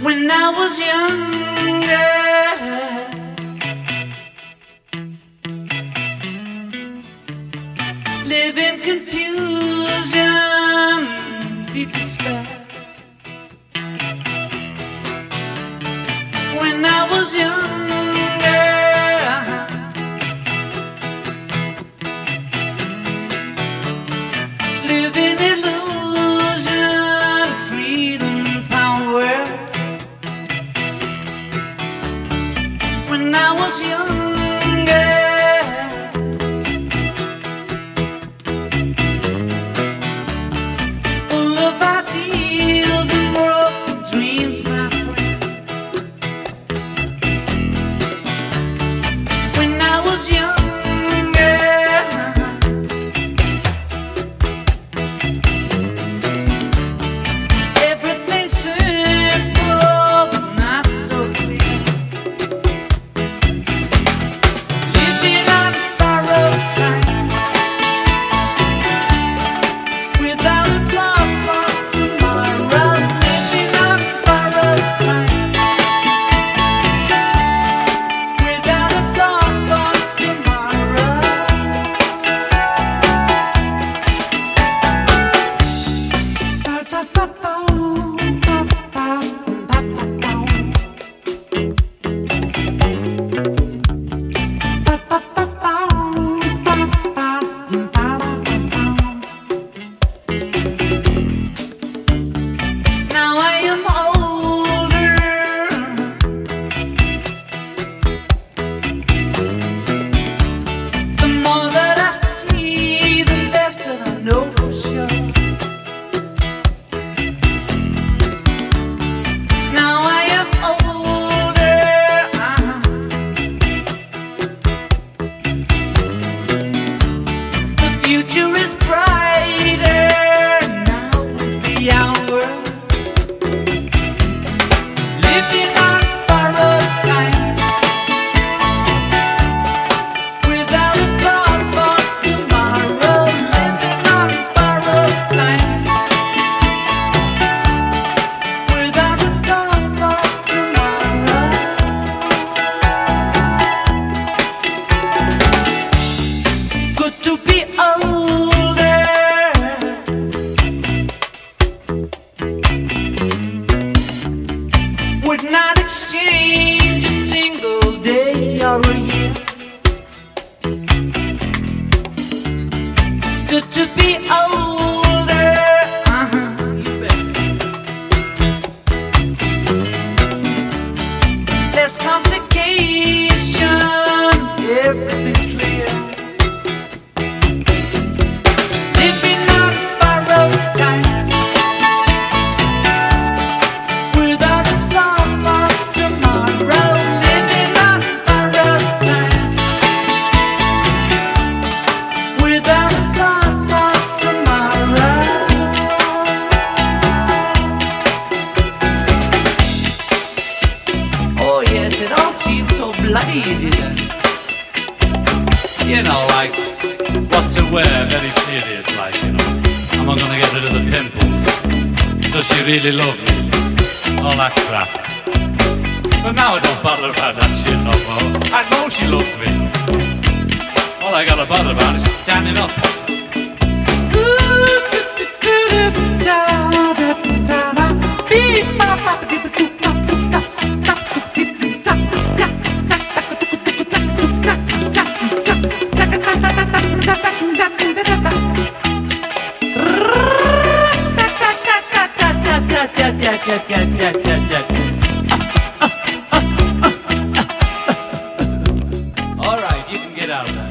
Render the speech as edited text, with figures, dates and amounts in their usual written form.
when I was younger. Live in confusion, deep despair. When I was younger, live in illusion, freedom, power. When I was younger, full of ideals and broken dreams, my friend. When I was younger, everything simple but not so clear. Living on borrowed time, without a thought for tomorrow. Living on borrowed time, without a thought for tomorrow. Now I am older. The more that I see, the less that I know for sure. Now I am older. The future is brighter. Now is the hour. Living on borrowed time, without a thought for tomorrow. Living on borrowed time, without a thought for tomorrow. Good to be older. Would not exchange a single day or a year. Good to be older. You bet. Less complication, everything clear. Living on borrowed time, without a thought for tomorrow. Living on borrowed time, without a thought for tomorrow. Oh yes, it all seems so bloody easy then. You know, like, what to wear, very serious, like, you know. Am I gonna get rid of the pimples? Does she really love me? All that crap. But now I don't bother about that shit no more. I know she loves me. All I gotta bother about is standing up. All right, you can get out of that.